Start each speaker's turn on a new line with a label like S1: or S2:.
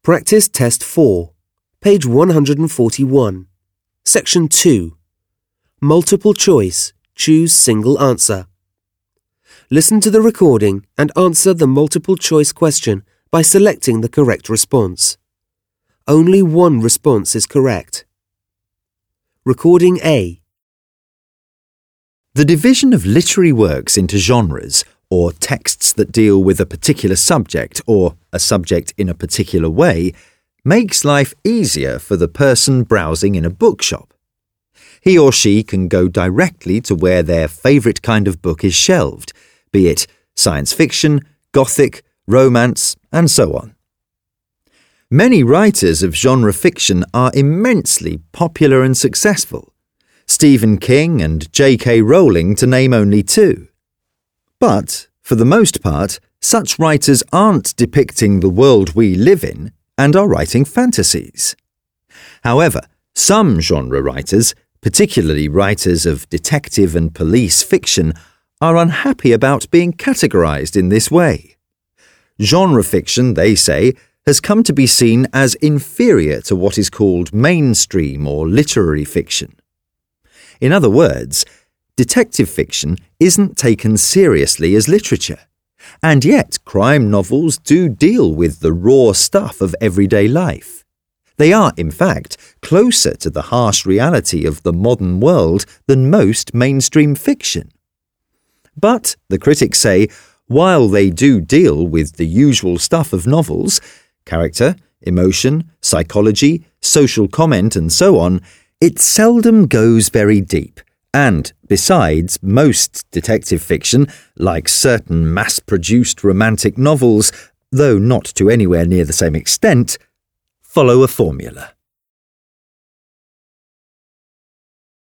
S1: Practice Test 4, page 141, Section 2. Multiple choice. Choose single answer. Listen to the recording and answer the multiple choice question by selecting the correct response. Only one response is correct. Recording A.
S2: The division of literary works into genres, or texts that deal with a particular subject or a subject in a particular way, makes life easier for the person browsing in a bookshop. He or she can go directly to where their favourite kind of book is shelved, be it science fiction, gothic, romance, and so on. Many writers of genre fiction are immensely popular and successful. Stephen King and J.K. Rowling, to name only two. But, for the most part, such writers aren't depicting the world we live in and are writing fantasies. However, some genre writers, particularly writers of detective and police fiction, are unhappy about being categorized in this way. Genre fiction, they say, has come to be seen as inferior to what is called mainstream or literary fiction. In other words, detective fiction isn't taken seriously as literature, and yet crime novels do deal with the raw stuff of everyday life. They are, in fact, closer to the harsh reality of the modern world than most mainstream fiction. But, the critics say, while they do deal with the usual stuff of novels, character, emotion, psychology, social comment and so on, it seldom goes very deep. And, besides, most detective fiction, like certain mass-produced romantic novels, though not to anywhere near the same extent, follow a formula.